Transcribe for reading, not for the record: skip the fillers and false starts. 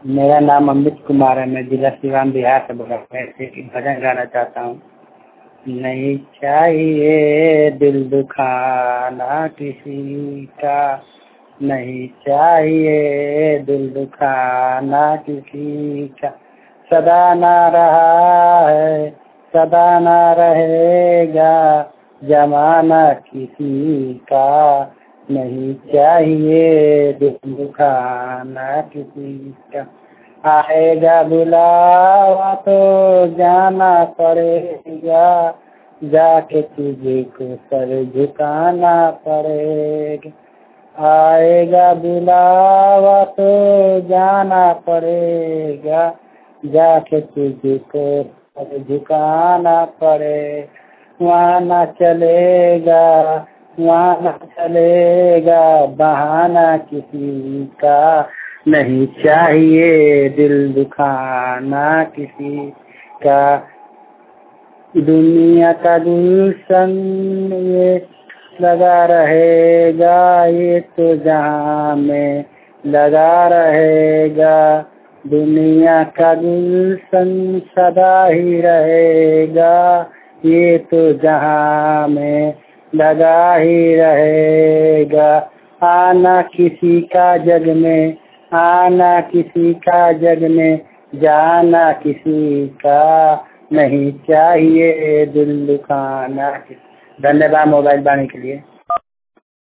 मेरा नाम अमित कुमार है। मैं जिला सिवान बिहार से बोल रहा हूँ। मैं एक भजन गाना चाहता हूँ। नहीं चाहिए दिल दुखाना किसी का, नहीं चाहिए दिल दुखाना किसी का। सदा ना रहा है, सदा ना रहेगा जमाना किसी का। नहीं चाहिए दिल दुखाना किसी का। आएगा बुलावा तो जाना पड़ेगा, जाके तुझे को सर झुकाना पड़ेगा। आएगा बुलावा तो जाना पड़ेगा, जाके तुझे को सर झुकाना पड़े। वहाँ ना चलेगा, वहाँ ना चलेगा बहाना किसी का। नहीं चाहिए दिल दुखाना किसी का। दुनिया का गुलशन ये लगा रहेगा, ये तो जहाँ में लगा रहेगा। दुनिया का गुलशन सदा ही रहेगा, ये तो जहाँ में लगा ही रहेगा। आना किसी का जग में, आना किसी का जग में, जाना किसी का। नहीं चाहिए दिल दुखाना। धन्यवाद मोबाइल पाने के लिए।